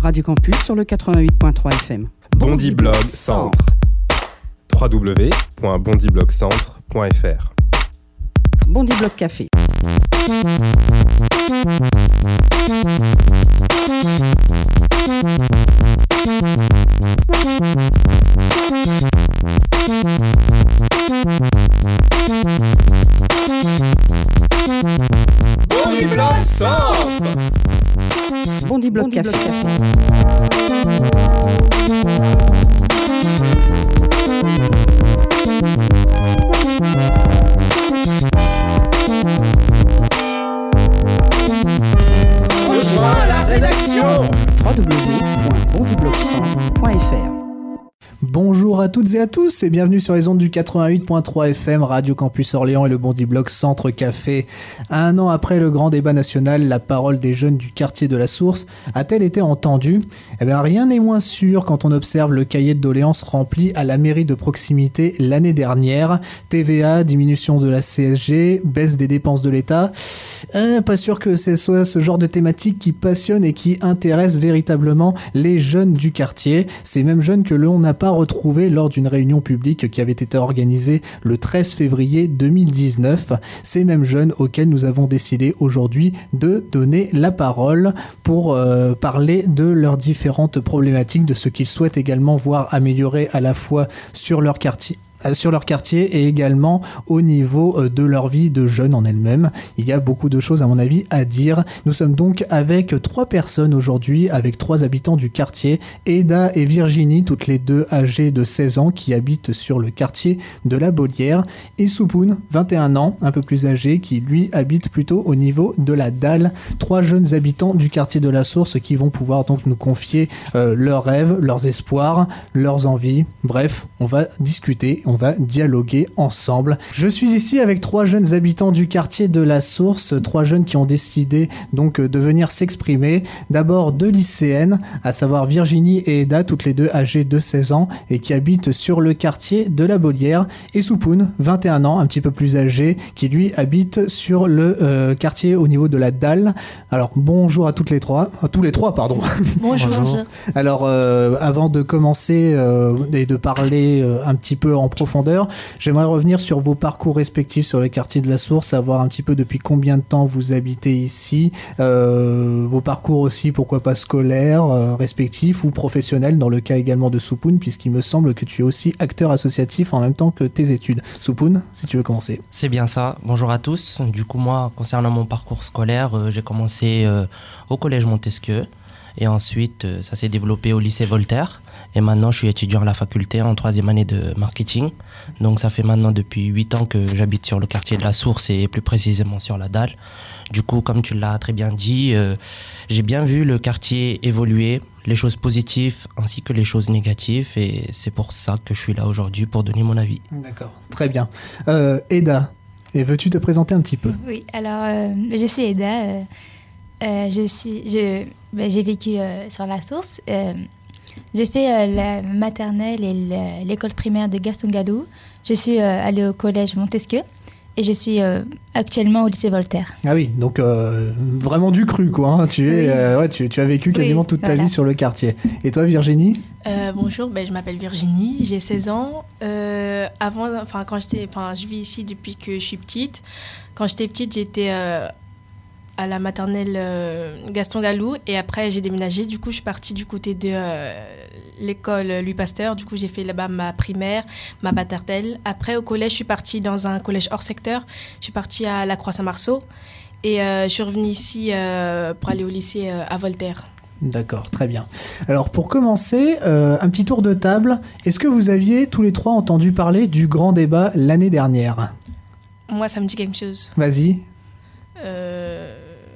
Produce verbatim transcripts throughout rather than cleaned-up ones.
Radio Campus sur le quatre-vingt-huit virgule trois F M. Bondiblog Centre. w w w point bondiblogcentre point f r. Bondiblog Café. Bondiblog Centre. Bondiblog Café. Rejoins la rédaction. w w w point bondiblogcentre point f r. Bonjour à toutes et à tous et bienvenue sur les ondes du quatre-vingt-huit virgule trois F M, Radio Campus Orléans et le Bondiblog Centre Café. Un an après le grand débat national, la parole des jeunes du quartier de la Source a-t-elle été entendue ? Eh bien, rien n'est moins sûr quand on observe le cahier de doléances rempli à la mairie de proximité l'année dernière. T V A, diminution de la C S G, baisse des dépenses de l'État. Euh, pas sûr que ce soit ce genre de thématique qui passionne et qui intéresse véritablement les jeunes du quartier. Ces mêmes jeunes que l'on n'a pas retrouvés lors d'une réunion publique qui avait été organisée le treize février deux mille dix-neuf. Ces mêmes jeunes auxquels nous avons décidé aujourd'hui de donner la parole pour euh, parler de leurs différentes problématiques, de ce qu'ils souhaitent également voir améliorer à la fois sur leur quartier sur leur quartier et également au niveau de leur vie de jeunes en elle-même. Il y a beaucoup de choses à mon avis à dire. Nous sommes donc avec trois personnes aujourd'hui, avec trois habitants du quartier, Eda et Virginie, toutes les deux âgées de seize ans, qui habitent sur le quartier de la Bolière, et Soupoun, vingt et un ans, un peu plus âgé, qui lui habite plutôt au niveau de la Dalle. Trois jeunes habitants du quartier de la Source qui vont pouvoir donc nous confier euh, leurs rêves, leurs espoirs, leurs envies. Bref, on va discuter, on va dialoguer ensemble. Je suis ici avec trois jeunes habitants du quartier de la Source, trois jeunes qui ont décidé donc de venir s'exprimer. D'abord deux lycéennes, à savoir Virginie et Eda, toutes les deux âgées de seize ans et qui habitent sur le quartier de la Bolière, et Soupoun, vingt et un ans, un petit peu plus âgé, qui lui habite sur le euh, quartier au niveau de la Dalle. Alors bonjour à toutes les trois, à tous les trois pardon. Bonjour. Bonjour. Alors euh, avant de commencer euh, et de parler euh, un petit peu en profondeur, j'aimerais revenir sur vos parcours respectifs sur le quartier de la Source, savoir un petit peu depuis combien de temps vous habitez ici, euh, vos parcours aussi, pourquoi pas scolaires, euh, respectifs ou professionnels, dans le cas également de Soupoun, puisqu'il me semble que tu es aussi acteur associatif en même temps que tes études. Soupoun, si tu veux commencer. C'est bien ça. Bonjour à tous. Du coup, moi, concernant mon parcours scolaire, euh, j'ai commencé euh, au collège Montesquieu. Et ensuite, euh, ça s'est développé au lycée Voltaire. Et maintenant, je suis étudiant à la faculté en troisième année de marketing. Donc, ça fait maintenant depuis huit ans que j'habite sur le quartier de la Source et plus précisément sur la Dalle. Du coup, comme tu l'as très bien dit, euh, j'ai bien vu le quartier évoluer, les choses positives ainsi que les choses négatives. Et c'est pour ça que je suis là aujourd'hui pour donner mon avis. D'accord, très bien. Euh, Eda, et veux-tu te présenter un petit peu ? Oui, alors euh, je suis Eda. Euh, euh, je suis, je, ben, j'ai vécu euh, sur la Source. Euh, J'ai fait euh, la maternelle et le, l'école primaire de Gaston Gallou. Je suis euh, allée au collège Montesquieu et je suis euh, actuellement au lycée Voltaire. Ah oui, donc euh, vraiment du cru quoi. Hein. Tu, es, oui. euh, ouais, tu, tu as vécu quasiment oui, toute ta voilà. vie sur le quartier. Et toi Virginie ? euh, Bonjour, ben, je m'appelle Virginie, j'ai seize ans. Euh, avant, enfin quand j'étais, enfin je vis ici depuis que je suis petite. Quand j'étais petite, j'étais euh, à la maternelle euh, Gaston Gallou et après j'ai déménagé. Du coup, je suis partie du côté de euh, l'école Louis Pasteur. Du coup, j'ai fait là-bas ma primaire, ma maternelle. Après, au collège, je suis partie dans un collège hors secteur. Je suis partie à la Croix-Saint-Marceau et euh, je suis revenue ici euh, pour aller au lycée euh, à Voltaire. D'accord, très bien. Alors pour commencer, euh, un petit tour de table. Est-ce que vous aviez tous les trois entendu parler du grand débat l'année dernière ? Moi, ça me dit quelque chose. Vas-y. Euh...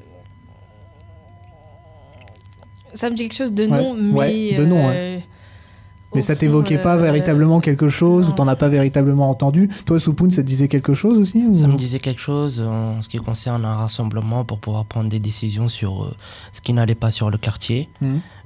Ça me dit quelque chose de nom, ouais, mais... Ouais, de nom, euh, ouais. Mais ça fond, t'évoquait pas euh, véritablement quelque chose, non. Ou t'en as pas véritablement entendu. Toi, Soupoun, ça te disait quelque chose aussi ou... Ça me disait quelque chose en ce qui concerne un rassemblement pour pouvoir prendre des décisions sur euh, ce qui n'allait pas sur le quartier. Mmh.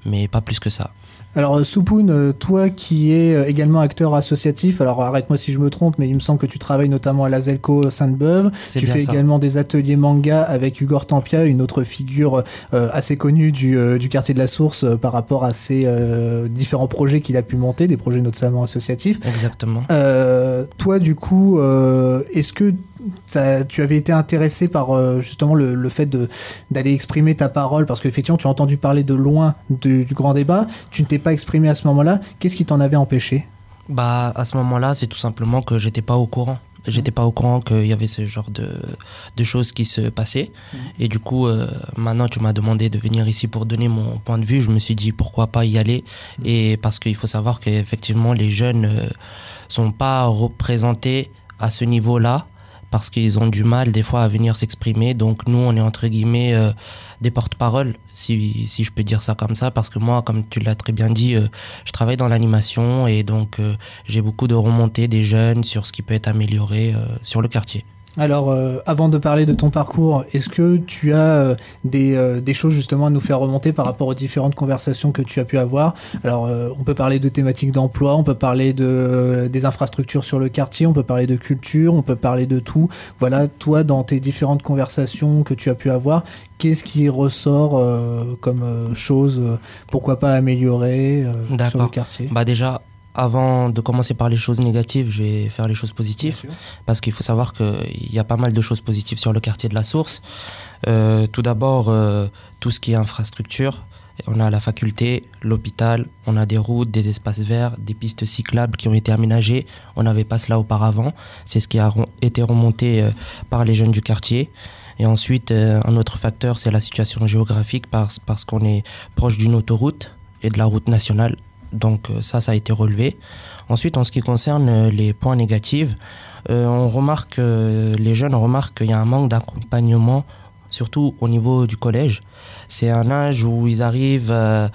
mais pas plus que ça. Alors Soupoun, toi qui es également acteur associatif, alors arrête-moi si je me trompe, mais il me semble que tu travailles notamment à la Zelco Sainte-Beuve. C'est tu bien fais ça. également des ateliers manga avec Hugo Tampia, une autre figure euh, assez connue du, euh, du quartier de la Source euh, par rapport à ces euh, différents projets qu'il a pu monter, des projets notamment associatifs. Exactement. Euh, toi du coup, euh, est-ce que t'as, tu avais été intéressé par euh, justement le, le fait de, d'aller exprimer ta parole, parce qu'effectivement tu as entendu parler de loin du, du grand débat, tu ne t'es pas exprimé à ce moment-là, qu'est-ce qui t'en avait empêché ? Bah, à ce moment-là, c'est tout simplement que j'étais pas au courant. J'étais pas au courant qu'il y avait ce genre de, de choses qui se passaient. Mmh. Et du coup, euh, maintenant, tu m'as demandé de venir ici pour donner mon point de vue. Je me suis dit, pourquoi pas y aller ? Mmh. Et parce qu'il faut savoir qu'effectivement, les jeunes euh, sont pas représentés à ce niveau-là, parce qu'ils ont du mal des fois à venir s'exprimer. Donc nous, on est entre guillemets euh, des porte-parole, si, si je peux dire ça comme ça, parce que moi, comme tu l'as très bien dit, euh, je travaille dans l'animation et donc euh, j'ai beaucoup de remontées des jeunes sur ce qui peut être amélioré euh, sur le quartier. Alors, euh, avant de parler de ton parcours, est-ce que tu as euh, des, euh, des choses justement à nous faire remonter par rapport aux différentes conversations que tu as pu avoir ? Alors, euh, on peut parler de thématiques d'emploi, on peut parler de, euh, des infrastructures sur le quartier, on peut parler de culture, on peut parler de tout. Voilà, toi, dans tes différentes conversations que tu as pu avoir, qu'est-ce qui ressort euh, comme euh, chose, euh, pourquoi pas améliorer euh, sur le quartier ? Bah déjà, avant de commencer par les choses négatives, je vais faire les choses positives, parce qu'il faut savoir qu'il y a pas mal de choses positives sur le quartier de la Source. Euh, tout d'abord, euh, tout ce qui est infrastructure. On a la faculté, l'hôpital, on a des routes, des espaces verts, des pistes cyclables qui ont été aménagées. On n'avait pas cela auparavant. C'est ce qui a re- été remonté euh, par les jeunes du quartier. Et ensuite, euh, un autre facteur, c'est la situation géographique, parce, parce qu'on est proche d'une autoroute et de la route nationale. Donc ça, ça a été relevé. Ensuite, en ce qui concerne les points négatifs, euh, on remarque, euh, les jeunes remarquent qu'il y a un manque d'accompagnement, surtout au niveau du collège. C'est un âge où ils arrivent euh,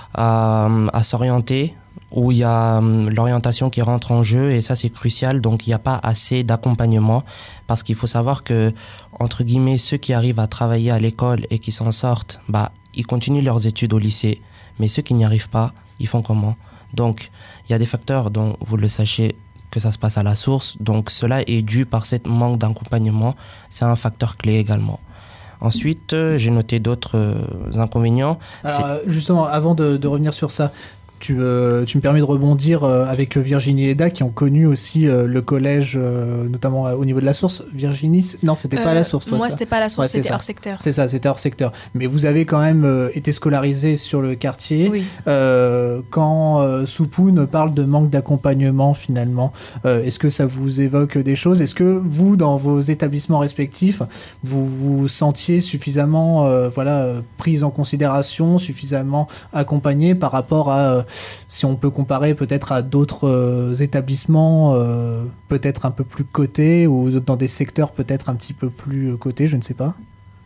à, à s'orienter, où il y a euh, l'orientation qui rentre en jeu, et ça c'est crucial. Donc il n'y a pas assez d'accompagnement, parce qu'il faut savoir que, entre guillemets, ceux qui arrivent à travailler à l'école et qui s'en sortent, bah, ils continuent leurs études au lycée. Mais ceux qui n'y arrivent pas, ils font comment ? Donc, il y a des facteurs dont vous le sachez que ça se passe à la source. Donc, cela est dû par ce manque d'accompagnement. C'est un facteur clé également. Ensuite, euh, j'ai noté d'autres euh, inconvénients. Alors, euh, justement, avant de, de revenir sur ça, Tu, euh, tu me permets de rebondir euh, avec Virginie et Eda qui ont connu aussi euh, le collège, euh, notamment euh, au niveau de la Source. Virginie, c- non, c'était Euh, pas à la Source, toi. Moi, ça c'était pas à la Source, Ouais, c'est c'était ça. hors secteur. C'est ça, c'était hors secteur. Mais vous avez quand même euh, été scolarisé sur le quartier. Oui. Euh, quand euh, Soupoun parle de manque d'accompagnement, finalement, euh, est-ce que ça vous évoque des choses ? Est-ce que vous, dans vos établissements respectifs, vous vous sentiez suffisamment euh, voilà, euh, pris en considération, suffisamment accompagné par rapport à, euh, si on peut comparer peut-être à d'autres euh, établissements, euh, peut-être un peu plus cotés, ou dans des secteurs peut-être un petit peu plus euh, cotés, je ne sais pas.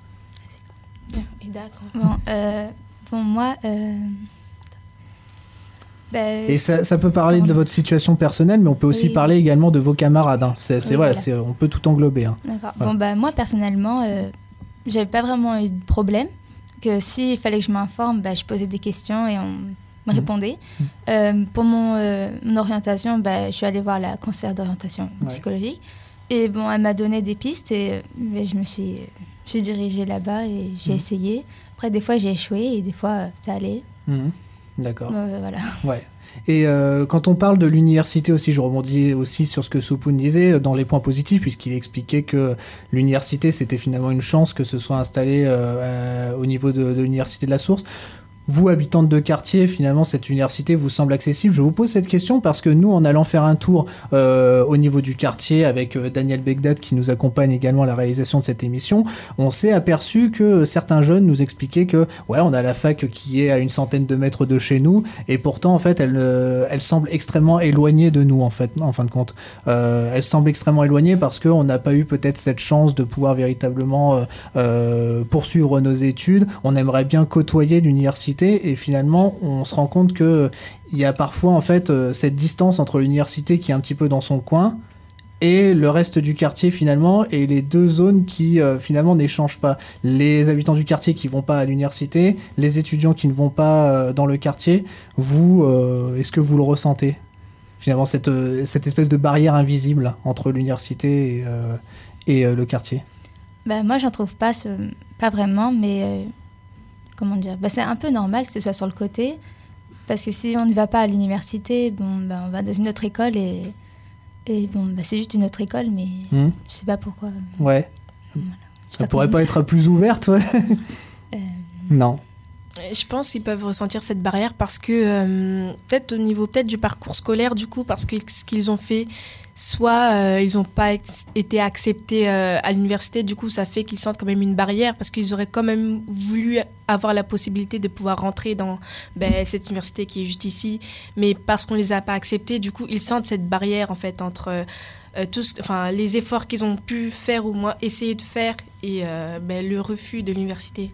Et d'accord. Bon, euh, bon moi, euh, ben, Et ça, ça peut parler de votre situation personnelle, mais on peut aussi Oui. parler également de vos camarades. Hein. C'est, c'est, Oui, voilà, voilà. c'est, on peut tout englober. Hein. D'accord. Voilà. Bon, bah, moi, personnellement, euh, j'avais pas vraiment eu de problème. Que s'il fallait que je m'informe, bah, je posais des questions et on me Mhm. répondait. Euh, pour mon, euh, mon orientation, bah, je suis allée voir la conseillère d'orientation Ouais. psychologique. Et bon, elle m'a donné des pistes et euh, bah, je me suis, je suis dirigée là-bas et j'ai Mhm. essayé. Après, des fois, j'ai échoué et des fois, euh, ça allait. Mhm. D'accord. Euh, voilà. Ouais. Et euh, quand on parle de l'université aussi, je rebondis aussi sur ce que Soupoun disait dans les points positifs, puisqu'il expliquait que l'université, c'était finalement une chance que ce soit installé euh, euh, au niveau de, de l'université de la Source. Vous, habitante de quartier, finalement, cette université vous semble accessible. Je vous pose cette question parce que nous, en allant faire un tour euh, au niveau du quartier avec euh, Daniel Begdad qui nous accompagne également à la réalisation de cette émission, on s'est aperçu que certains jeunes nous expliquaient que, ouais, on a la fac qui est à une centaine de mètres de chez nous et pourtant, en fait, elle, euh, elle semble extrêmement éloignée de nous, en fait, en fin de compte. Euh, elle semble extrêmement éloignée parce qu'on n'a pas eu peut-être cette chance de pouvoir véritablement euh, euh, poursuivre nos études. On aimerait bien côtoyer l'université. Et finalement, on se rend compte que il y a parfois en fait euh, cette distance entre l'université qui est un petit peu dans son coin et le reste du quartier finalement, et les deux zones qui euh, finalement n'échangent pas. Les habitants du quartier qui vont pas à l'université, les étudiants qui ne vont pas euh, dans le quartier. Vous, euh, est-ce que vous le ressentez finalement, cette, euh, cette espèce de barrière invisible entre l'université et, euh, et euh, le quartier? Bah, moi, j'en trouve pas, ce... pas vraiment, mais euh, comment dire, bah, c'est un peu normal que ce soit sur le côté, parce que si on ne va pas à l'université, bon, bah, on va dans une autre école et, et bon, bah, c'est juste une autre école, mais mmh. je sais pas pourquoi. Ouais. Voilà. Ça pourrait pas être plus ouverte, ouais. euh... Non. Je pense qu'ils peuvent ressentir cette barrière parce que euh, peut-être au niveau peut-être du parcours scolaire du coup, parce que ce qu'ils ont fait, soit euh, ils n'ont pas ex- été acceptés euh, à l'université, du coup ça fait qu'ils sentent quand même une barrière parce qu'ils auraient quand même voulu avoir la possibilité de pouvoir rentrer dans ben, cette université qui est juste ici, mais parce qu'on les a pas acceptés, du coup ils sentent cette barrière en fait entre euh, tous, enfin les efforts qu'ils ont pu faire ou moins essayer de faire et euh, ben, le refus de l'université.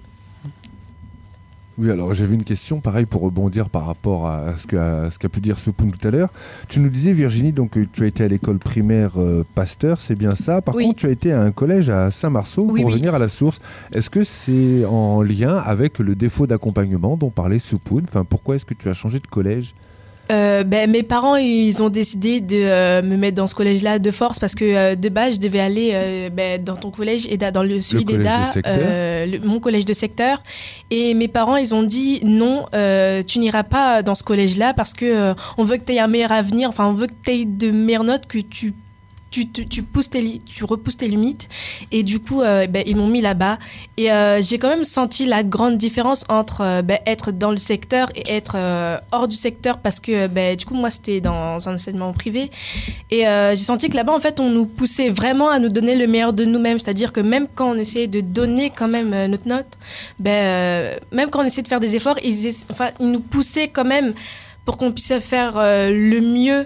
Oui, alors j'avais une question, pareil, pour rebondir par rapport à ce qu'a, à ce qu'a pu dire Soupoun tout à l'heure. Tu nous disais, Virginie, donc tu as été à l'école primaire euh, Pasteur, c'est bien ça. Par oui. contre, tu as été à un collège à Saint-Marceau oui, pour oui. venir à la source. Est-ce que c'est en lien avec le défaut d'accompagnement dont parlait Soupoun? Enfin, pourquoi est-ce que tu as changé de collège? Euh, ben, mes parents, ils ont décidé de euh, me mettre dans ce collège-là de force parce que euh, de base, je devais aller euh, ben, dans ton collège et dans le celui collège d'Eda, de secteur. euh, le- mon collège de secteur. Et mes parents, ils ont dit non, euh, tu n'iras pas dans ce collège-là parce que euh, on veut que tu aies un meilleur avenir, enfin on veut que tu aies de meilleures notes, que tu Tu, tu, tu, pousses tes li- tu repousses tes limites et du coup euh, ben, ils m'ont mis là-bas et euh, j'ai quand même senti la grande différence entre euh, ben, être dans le secteur et être euh, hors du secteur parce que ben, du coup moi c'était dans un enseignement privé et euh, j'ai senti que là-bas en fait on nous poussait vraiment à nous donner le meilleur de nous-mêmes, c'est-à-dire que même quand on essayait de donner quand même euh, notre note, ben, euh, même quand on essayait de faire des efforts, ils, essa- enfin, ils nous poussaient quand même pour qu'on puisse faire euh, le mieux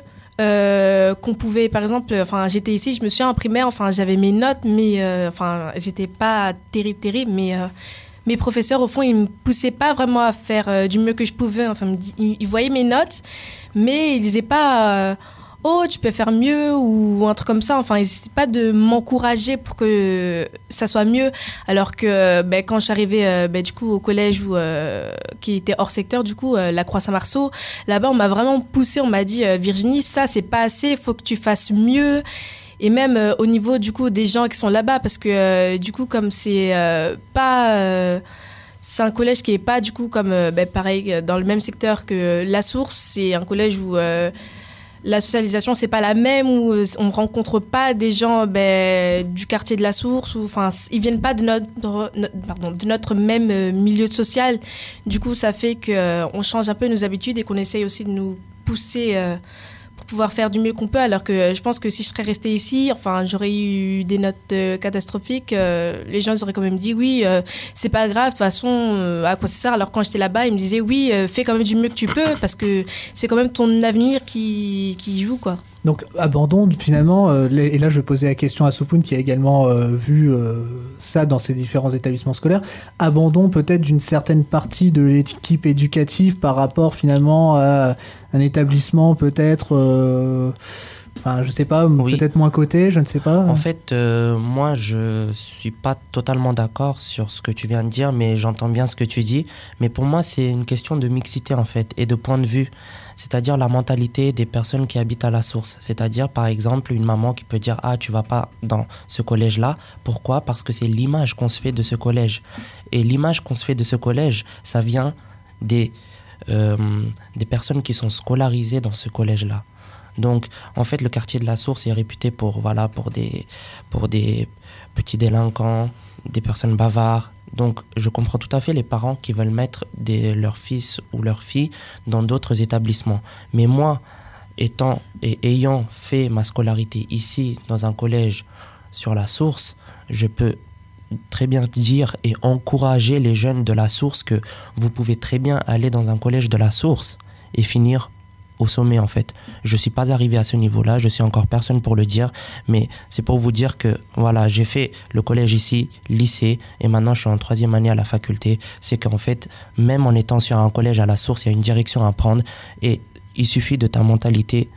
Euh, qu'on pouvait, par exemple, enfin j'étais ici, je me souviens en primaire, enfin j'avais mes notes, mais euh, enfin elles étaient pas terribles, terribles, mais euh, mes professeurs au fond ils me poussaient pas vraiment à faire euh, du mieux que je pouvais, enfin me di- ils, ils voyaient mes notes, mais ils disaient pas euh, oh tu peux faire mieux ou un truc comme ça, enfin ils n'essaient pas de m'encourager pour que ça soit mieux, alors que ben, quand je suis arrivée euh, ben, du coup au collège où, euh, qui était hors secteur, du coup euh, la Croix-Saint-Marceau, là-bas on m'a vraiment poussée, on m'a dit euh, Virginie ça c'est pas assez, il faut que tu fasses mieux. Et même euh, au niveau du coup des gens qui sont là-bas, parce que euh, du coup comme c'est euh, pas euh, c'est un collège qui est pas du coup comme euh, ben, pareil dans le même secteur que La Source, c'est un collège où euh, la socialisation c'est pas la même, où on rencontre pas des gens ben, du quartier de La Source, ou enfin ils viennent pas de notre, notre pardon de notre même euh, milieu social. Du coup ça fait que euh, on change un peu nos habitudes et qu'on essaye aussi de nous pousser euh, pour pouvoir faire du mieux qu'on peut, alors que euh, je pense que si je serais restée ici, enfin j'aurais eu des notes euh, catastrophiques, euh, les gens ils auraient quand même dit oui euh, c'est pas grave, de toute façon euh, à quoi ça sert, alors quand j'étais là-bas ils me disaient oui euh, fais quand même du mieux que tu peux parce que c'est quand même ton avenir qui, qui joue quoi. Donc abandon finalement, euh, et là je vais poser la question à Soupoun qui a également euh, vu euh, ça dans ses différents établissements scolaires, abandon peut-être d'une certaine partie de l'équipe éducative par rapport finalement à un établissement peut-être, euh, enfin je sais pas, Oui. peut-être moins coté, je ne sais pas. En fait, euh, moi, je suis pas totalement d'accord sur ce que tu viens de dire, mais j'entends bien ce que tu dis. Mais pour moi, c'est une question de mixité, en fait, et de point de vue. C'est-à-dire la mentalité des personnes qui habitent à La Source. C'est-à-dire, par exemple, une maman qui peut dire « Ah, tu vas pas dans ce collège-là ». Pourquoi ? Parce que c'est l'image qu'on se fait de ce collège. Et l'image qu'on se fait de ce collège, ça vient des, euh, des personnes qui sont scolarisées dans ce collège-là. Donc, en fait, le quartier de La Source est réputé pour, voilà, pour, des, pour des petits délinquants, des personnes bavardes. Donc, je comprends tout à fait les parents qui veulent mettre des, leurs fils ou leurs filles dans d'autres établissements. Mais moi, étant et ayant fait ma scolarité ici, dans un collège sur La Source, je peux très bien dire et encourager les jeunes de La Source que vous pouvez très bien aller dans un collège de La Source et finir au sommet, en fait. Je suis pas arrivé à ce niveau-là, je suis encore personne pour le dire, mais c'est pour vous dire que voilà, j'ai fait le collège ici, lycée, et maintenant je suis en troisième année à la faculté. C'est qu'en fait, même en étant sur un collège à La Source, il y a une direction à prendre, et il suffit de ta mentalité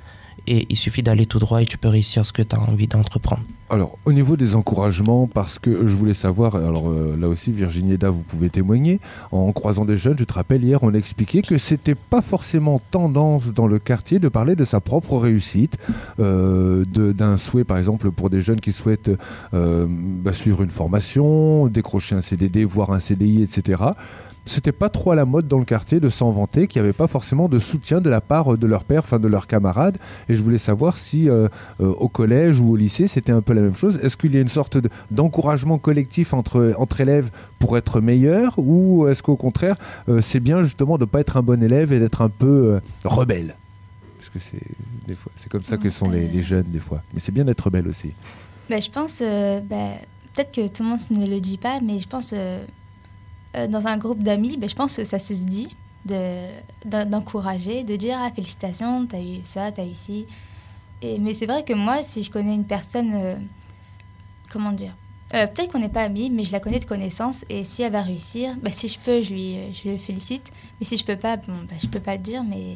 et il suffit d'aller tout droit et tu peux réussir ce que tu as envie d'entreprendre. Alors, au niveau des encouragements, parce que je voulais savoir, alors euh, là aussi, Virginie Eda, vous pouvez témoigner, en croisant des jeunes, je te rappelle, hier, on a expliqué que c'était pas forcément tendance dans le quartier de parler de sa propre réussite, euh, de, d'un souhait, par exemple, pour des jeunes qui souhaitent euh, bah, suivre une formation, décrocher un C D D, voire un C D I, et cetera. C'était pas trop à la mode dans le quartier de s'en vanter, qu'il n'y avait pas forcément de soutien de la part de leurs pères, enfin de leurs camarades. Et je voulais savoir si euh, euh, au collège ou au lycée, c'était un peu la même chose. Est-ce qu'il y a une sorte de, d'encouragement collectif entre, entre élèves pour être meilleurs, ou est-ce qu'au contraire, euh, c'est bien justement de ne pas être un bon élève et d'être un peu euh, rebelle? Parce que c'est, des fois, c'est comme ça que sont les, les jeunes des fois. Mais c'est bien d'être rebelle aussi. Bah, je pense, euh, bah, peut-être que tout le monde ne le dit pas, mais je pense... Euh, dans un groupe d'amis, ben, je pense que ça se dit de, d'encourager, de dire ah, félicitations, t'as eu ça, t'as eu ci. Et, mais c'est vrai que moi, si je connais une personne, euh, comment dire, euh, peut-être qu'on n'est pas amis, mais je la connais de connaissance, et si elle va réussir, ben, si je peux, je lui je le félicite. Mais si je peux pas, bon, ben, je peux pas le dire, mais,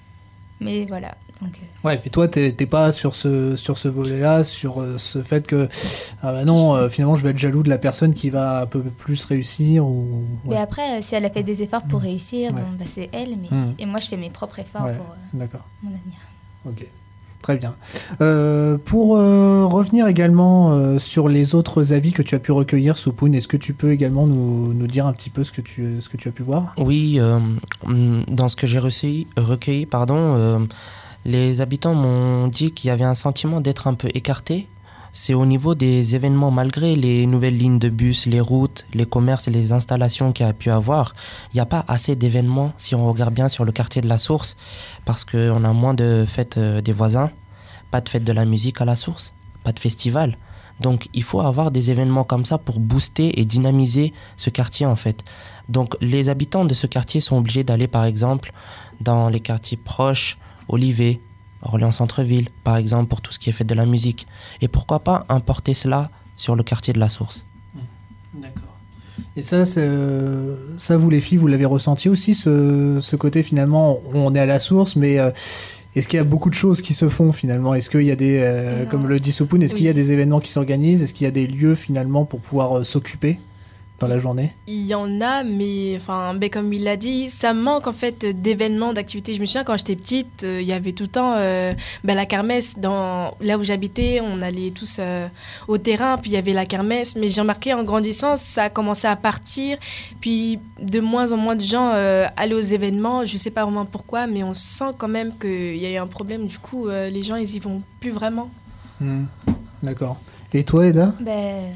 mais voilà. Donc, euh... Ouais, mais toi, t'es, t'es pas sur ce, sur ce volet-là, sur euh, ce fait que, ah bah non, euh, finalement, je vais être jaloux de la personne qui va un peu plus réussir. Ou... Ouais. Mais après, euh, si elle a fait des efforts pour mmh. réussir, ouais. bon, bah, c'est elle, mais... mmh. et moi, je fais mes propres efforts ouais. pour euh, D'accord. mon avenir. Ok. Très bien. Euh, pour euh, revenir également euh, sur les autres avis que tu as pu recueillir, Soupoun, est-ce que tu peux également nous, nous dire un petit peu ce que tu, ce que tu as pu voir ? Oui, euh, dans ce que j'ai recueilli, recueilli pardon, euh, les habitants m'ont dit qu'il y avait un sentiment d'être un peu écarté. C'est au niveau des événements, malgré les nouvelles lignes de bus, les routes, les commerces et les installations qu'il y a pu avoir, il n'y a pas assez d'événements si on regarde bien sur le quartier de la Source, parce qu'on a moins de fêtes euh, des voisins, pas de fête de la musique à la Source, pas de festival. Donc il faut avoir des événements comme ça pour booster et dynamiser ce quartier en fait. Donc les habitants de ce quartier sont obligés d'aller par exemple dans les quartiers proches, Olivet, Orléans Centre-Ville, par exemple, pour tout ce qui est fête de la musique. Et pourquoi pas importer cela sur le quartier de la Source. D'accord. Et ça, c'est, euh, ça, vous les filles, vous l'avez ressenti aussi, ce, ce côté finalement, on est à la source, mais euh, est-ce qu'il y a beaucoup de choses qui se font finalement ? Est-ce qu'il y a des, euh, comme le dit Soupoun, est-ce oui. qu'il y a des événements qui s'organisent ? Est-ce qu'il y a des lieux finalement pour pouvoir euh, s'occuper dans la journée ? Il y en a, mais enfin, ben, comme il l'a dit, ça manque en fait d'événements, d'activités. Je me souviens quand j'étais petite, euh, il y avait tout le temps euh, ben, la kermesse. Dans, là où j'habitais, on allait tous euh, au terrain, puis il y avait la kermesse. Mais j'ai remarqué en grandissant, ça a commencé à partir. Puis de moins en moins de gens euh, allaient aux événements. Je ne sais pas vraiment pourquoi, mais on sent quand même qu'il y a eu un problème. Du coup, euh, les gens, ils y vont plus vraiment. Mmh. D'accord. Et toi, Eda ? Ben...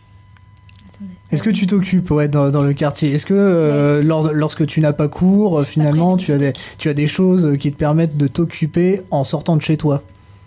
Est-ce que tu t'occupes ouais, dans, dans le quartier ? Est-ce que euh, ouais. lors, lorsque tu n'as pas cours, euh, finalement, Après, tu as, des, tu as des choses qui te permettent de t'occuper en sortant de chez toi ?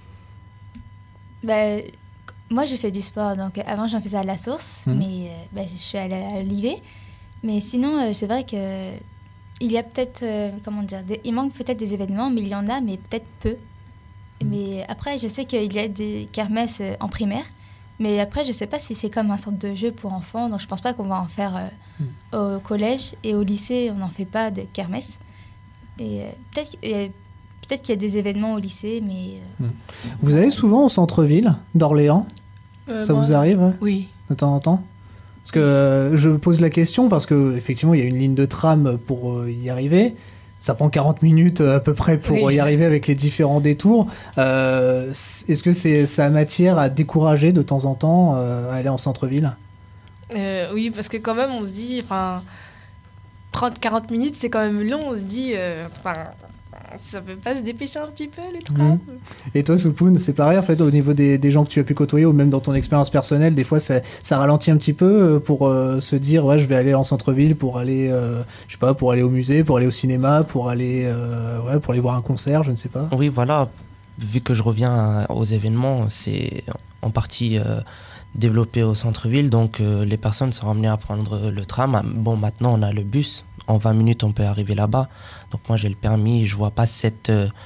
bah, Moi, je fais du sport. Donc, avant, j'en faisais à la Source, mmh. mais euh, bah, je suis allée à Olivet. Mais sinon, euh, c'est vrai que il y a peut-être, euh, comment dire, des, il manque peut-être des événements, mais il y en a, mais peut-être peu. Mmh. Mais après, je sais qu'il y a des kermesses en primaire. Mais après, je ne sais pas si c'est comme un sorte de jeu pour enfants, donc je ne pense pas qu'on va en faire euh, mmh. au collège. Et au lycée, on n'en fait pas de kermesse. Et euh, peut-être, euh, peut-être qu'il y a des événements au lycée, mais... Euh, mmh. Vous allez souvent au centre-ville d'Orléans ? euh, Ça bon, vous arrive hein, oui. De temps en temps ? Parce que euh, je pose la question parce qu'effectivement, il y a une ligne de tram pour euh, y arriver. Ça prend quarante minutes à peu près pour oui. y arriver avec les différents détours. Euh, est-ce que c'est, ça a matière à décourager de temps en temps euh, à aller en centre-ville ? euh, Oui, parce que quand même, on se dit, enfin, trente à quarante minutes, c'est quand même long. On se dit, enfin, euh, ça peut pas se dépêcher un petit peu, le tram. Mmh. Et toi, Soupoun, c'est pareil, en fait, au niveau des, des gens que tu as pu côtoyer, ou même dans ton expérience personnelle, des fois, ça, ça ralentit un petit peu pour euh, se dire, ouais, je vais aller en centre-ville pour aller, euh, je sais pas, pour aller au musée, pour aller au cinéma, pour aller, euh, ouais, pour aller voir un concert, je ne sais pas. Oui, voilà. Vu que je reviens aux événements, c'est en partie euh, développé au centre-ville, donc euh, les personnes sont amenées à prendre le tram. Bon, maintenant, on a le bus. En vingt minutes, on peut arriver là-bas. Donc moi, j'ai le permis. Je vois pas cette, euh,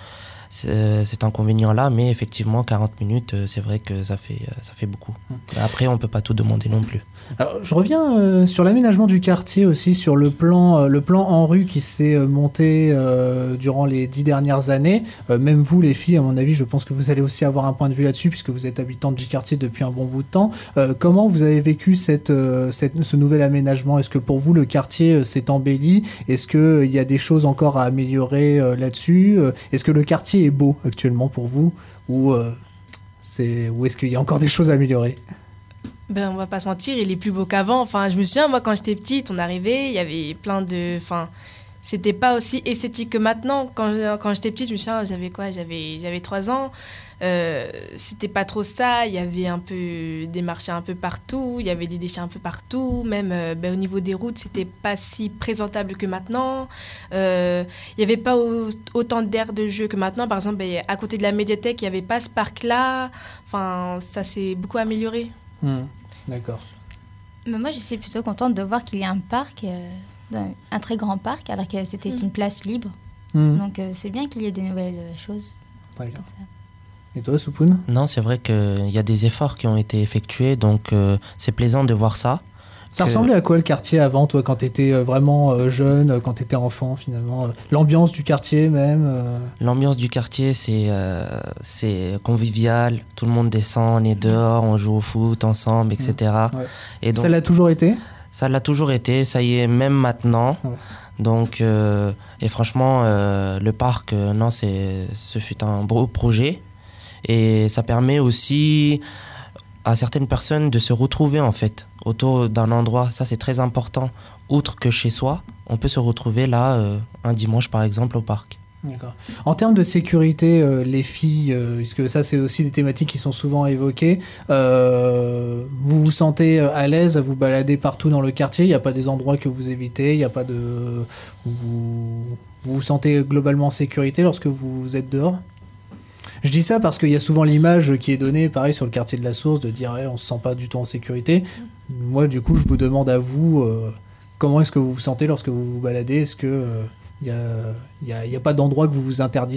c'est, cet inconvénient-là, mais effectivement, quarante minutes, euh, c'est vrai que ça fait, euh, ça fait beaucoup. Mmh. Après, on ne peut pas tout demander non plus. Alors, je reviens euh, sur l'aménagement du quartier aussi, sur le plan, euh, le plan en rue qui s'est euh, monté euh, durant les dix dernières années. Euh, même vous, les filles, à mon avis, je pense que vous allez aussi avoir un point de vue là-dessus, puisque vous êtes habitantes du quartier depuis un bon bout de temps. Euh, comment vous avez vécu cette, euh, cette, ce nouvel aménagement ? Est-ce que pour vous, le quartier euh, s'est embelli ? Est-ce qu'il euh, y a des choses encore à améliorer euh, là-dessus ? euh, Est-ce que le quartier est beau actuellement pour vous ? Ou, euh, c'est, ou est-ce qu'il y a encore des choses à améliorer ? Ben, on va pas se mentir, il est plus beau qu'avant. Enfin, je me souviens, moi, quand j'étais petite, on arrivait, il y avait plein de... Enfin, c'était pas aussi esthétique que maintenant. Quand, quand j'étais petite, je me souviens, j'avais quoi ? J'avais, j'avais trois ans. Euh, c'était pas trop ça. Il y avait un peu des marchés un peu partout. Il y avait des déchets un peu partout. Même euh, ben, au niveau des routes, c'était pas si présentable que maintenant. Euh, il y avait pas au, autant d'aires de jeu que maintenant. Par exemple, ben, à côté de la médiathèque, il y avait pas ce parc-là. Enfin, ça s'est beaucoup amélioré. Mmh. D'accord. Mais moi, je suis plutôt contente de voir qu'il y a un parc, euh, un très grand parc, alors que c'était mmh. une place libre. Mmh. Donc, euh, c'est bien qu'il y ait de nouvelles choses. Très bien. Comme ça. Et toi, Soupoun ? Non, c'est vrai qu'il y a des efforts qui ont été effectués, donc euh, c'est plaisant de voir ça. Ça que... ressemblait à quoi le quartier avant, toi, quand tu étais vraiment euh, jeune, quand tu étais enfant, finalement ? L'ambiance du quartier, même euh... L'ambiance du quartier, c'est, euh, c'est convivial. Tout le monde descend, on est dehors, on joue au foot ensemble, et cetera. Ouais. Et donc, ça l'a toujours été ? Ça l'a toujours été, ça y est, même maintenant. Ouais. Donc, euh, et franchement, euh, le parc, euh, non, c'est, ce fut un beau projet. Et ça permet aussi à certaines personnes de se retrouver, en fait, autour d'un endroit. Ça, c'est très important. Outre que chez soi, on peut se retrouver là, euh, un dimanche, par exemple, au parc. D'accord. En termes de sécurité, euh, les filles, euh, puisque ça, c'est aussi des thématiques qui sont souvent évoquées, euh, vous vous sentez à l'aise à vous balader partout dans le quartier ? Il n'y a pas des endroits que vous évitez ? Il n'y a pas de... Vous... vous vous sentez globalement en sécurité lorsque vous êtes dehors ? Je dis ça parce qu'il y a souvent l'image qui est donnée, pareil, sur le quartier de la Source, de dire hey, on se sent pas du tout en sécurité. Moi, du coup, je vous demande à vous, euh, comment est-ce que vous vous sentez lorsque vous vous baladez ? Est-ce que il euh, y a, y a, y a pas d'endroit que vous vous interdisez ?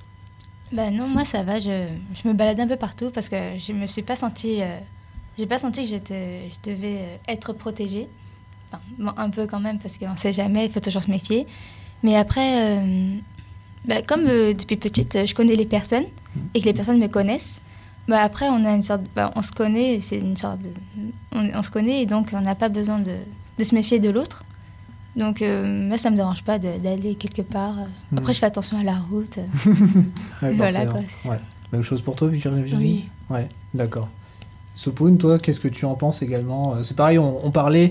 Ben non, moi ça va. Je, je me balade un peu partout parce que je me suis pas sentie, euh, j'ai pas senti que j'étais, je devais être protégée. Enfin, bon, un peu quand même parce qu'on sait jamais, il faut toujours se méfier. Mais après. Euh, Bah, comme euh, depuis petite, je connais les personnes et que les personnes me connaissent, bah, après, on a une sorte, bah, on se connaît, c'est une sorte de, on, on se connaît et donc on n'a pas besoin de, de se méfier de l'autre. Donc, euh, moi, ça me dérange pas de, d'aller quelque part. Mmh. Après, je fais attention à la route. Ouais, voilà, quoi, c'est ouais. Même chose pour toi, Virginie ? Oui. Ouais, d'accord. Soupoun, toi, qu'est-ce que tu en penses également ? C'est pareil, on, on parlait...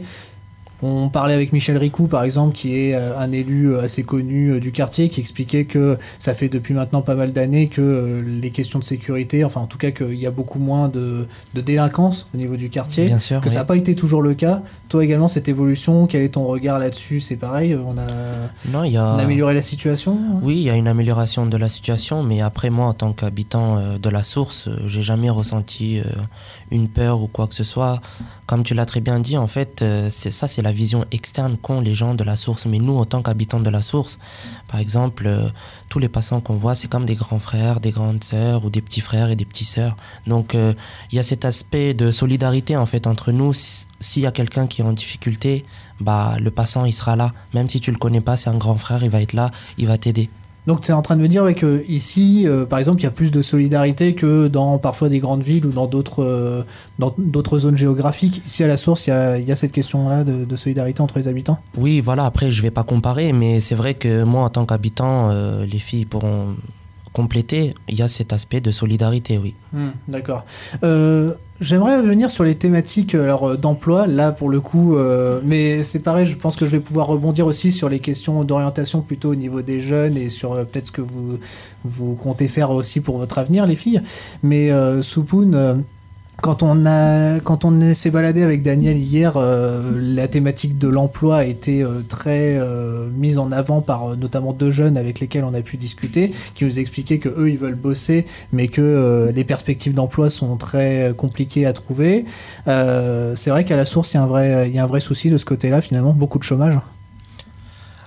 On parlait avec Michel Ricou, par exemple, qui est un élu assez connu du quartier, qui expliquait que ça fait depuis maintenant pas mal d'années que les questions de sécurité, enfin en tout cas qu'il y a beaucoup moins de, de délinquance au niveau du quartier, Bien sûr, que oui. ça n'a pas été toujours le cas. Toi également, cette évolution, quel est ton regard là-dessus ? C'est pareil, on a, non, y a... on a amélioré la situation ? Oui, il y a une amélioration de la situation, mais après moi, en tant qu'habitant de la Source, j'ai jamais ressenti une peur ou quoi que ce soit. Comme tu l'as très bien dit, en fait, c'est ça, c'est la vision externe qu'ont les gens de la Source. Mais nous, en tant qu'habitants de la Source, par exemple, euh, tous les passants qu'on voit, c'est comme des grands frères, des grandes sœurs ou des petits frères et des petites sœurs. Donc, il euh, y a cet aspect de solidarité, en fait, entre nous. S'il y a quelqu'un qui est en difficulté, bah, le passant, il sera là. Même si tu le connais pas, c'est un grand frère, il va être là, il va t'aider. Donc tu es en train de me dire ouais, qu'ici, euh, par exemple, il y a plus de solidarité que dans parfois des grandes villes ou dans d'autres, euh, dans d'autres zones géographiques. Ici, à la Source, il y a, y a cette question-là de, de solidarité entre les habitants ? Oui, voilà. Après, je ne vais pas comparer, mais c'est vrai que moi, en tant qu'habitant, euh, les filles pourront compléter. Il y a cet aspect de solidarité, oui. Mmh, d'accord. Euh, j'aimerais revenir sur les thématiques alors, d'emploi, là, pour le coup. Euh, mais c'est pareil, je pense que je vais pouvoir rebondir aussi sur les questions d'orientation plutôt au niveau des jeunes et sur euh, peut-être ce que vous, vous comptez faire aussi pour votre avenir, les filles. Mais euh, Soupoun... Euh, Quand on, a, quand on s'est baladé avec Daniel hier, euh, la thématique de l'emploi a été euh, très euh, mise en avant par euh, notamment deux jeunes avec lesquels on a pu discuter, qui nous expliquaient qu'eux, ils veulent bosser, mais que euh, les perspectives d'emploi sont très compliquées à trouver. Euh, c'est vrai qu'à la Source, il y a un vrai, il y a un vrai souci de ce côté-là, finalement, beaucoup de chômage.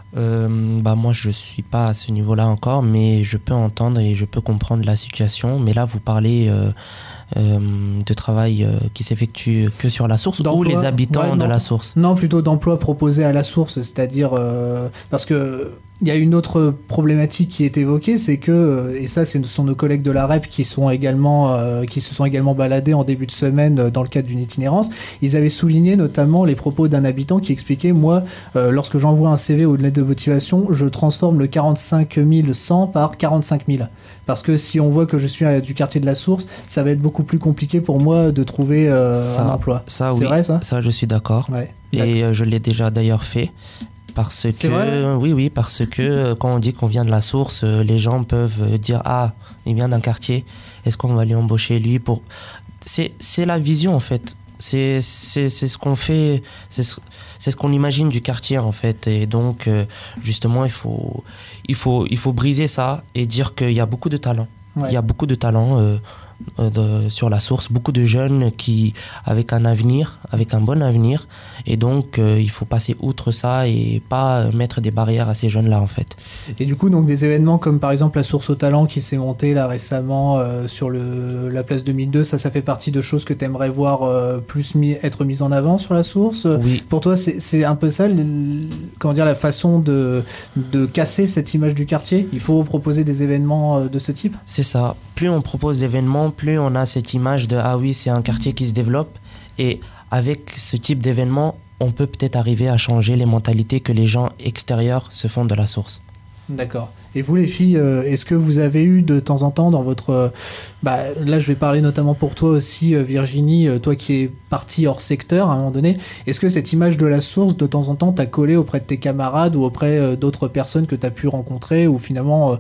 Euh, bah moi je suis pas à ce niveau-là encore, mais je peux entendre et je peux comprendre la situation. Mais là vous parlez euh, euh, de travail euh, qui s'effectue que sur la source ou les habitants ouais, de non. la source? Non, plutôt d'emplois proposés à la source, c'est-à-dire euh, parce que il y a une autre problématique qui est évoquée, c'est que, et ça ce sont nos collègues de la R E P qui, sont également, euh, qui se sont également baladés en début de semaine dans le cadre d'une itinérance, ils avaient souligné notamment les propos d'un habitant qui expliquait, moi, euh, lorsque j'envoie un C V ou une lettre de motivation, je transforme le quarante-cinq mille cent par quarante-cinq mille. Parce que si on voit que je suis à, du quartier de la Source, ça va être beaucoup plus compliqué pour moi de trouver euh, ça, un emploi. Ça, c'est oui, vrai ça ça je suis d'accord. Ouais. Et euh, je l'ai déjà d'ailleurs fait. Parce C'est que, vrai oui, oui, parce que euh, quand on dit qu'on vient de la source, euh, les gens peuvent euh, dire ah, il vient d'un quartier, est-ce qu'on va lui embaucher lui pour. C'est, c'est la vision en fait. C'est, c'est, c'est ce qu'on fait, c'est ce, c'est ce qu'on imagine du quartier en fait. Et donc, euh, justement, il faut, il, faut, il faut briser ça et dire qu'il y a beaucoup de talent. Ouais. Il y a beaucoup de talent euh, euh, de, sur la source, beaucoup de jeunes qui, avec un avenir, avec un bon avenir. Et donc, euh, il faut passer outre ça et pas mettre des barrières à ces jeunes-là, en fait. Et du coup, donc des événements comme par exemple la Source au Talent qui s'est montée là récemment euh, sur le, la place deux mille deux, ça, ça fait partie de choses que tu aimerais voir euh, plus mis, être mises en avant sur la Source. Oui. Pour toi, c'est, c'est un peu ça, le, comment dire, la façon de, de casser cette image du quartier. Il faut proposer des événements de ce type. C'est ça. Plus on propose d'événements, plus on a cette image de ah oui, c'est un quartier qui se développe. Et avec ce type d'événement, on peut peut-être arriver à changer les mentalités que les gens extérieurs se font de la source. D'accord. Et vous les filles, euh, est-ce que vous avez eu de temps en temps dans votre... Euh, bah, là je vais parler notamment pour toi aussi euh, Virginie, euh, toi qui es partie hors secteur à un moment donné, est-ce que cette image de la source de temps en temps t'a collé auprès de tes camarades ou auprès euh, d'autres personnes que t'as pu rencontrer ou finalement euh,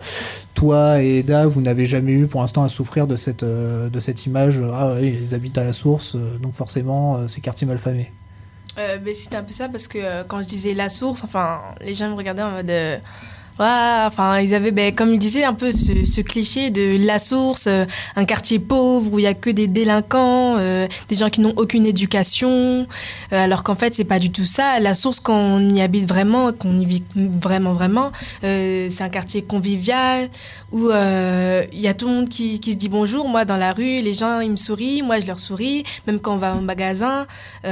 toi et Eda vous n'avez jamais eu pour l'instant à souffrir de cette, euh, de cette image, euh, ah oui ils habitent à la source euh, donc forcément euh, c'est quartier malfamé. Euh, ben, c'était un peu ça parce que euh, quand je disais la source, enfin les gens me regardaient en mode... Euh, Ouais, enfin, ils avaient, ben, comme ils disaient, un peu ce, ce cliché de la source, euh, un quartier pauvre où il y a que des délinquants, euh, des gens qui n'ont aucune éducation, euh, alors qu'en fait, c'est pas du tout ça. La source, quand on y habite vraiment, qu'on y vit vraiment, vraiment, euh, c'est un quartier convivial où il euh, y a tout le monde qui, qui se dit bonjour. Moi, dans la rue, les gens, ils me sourient, moi, je leur souris. Même quand on va au magasin,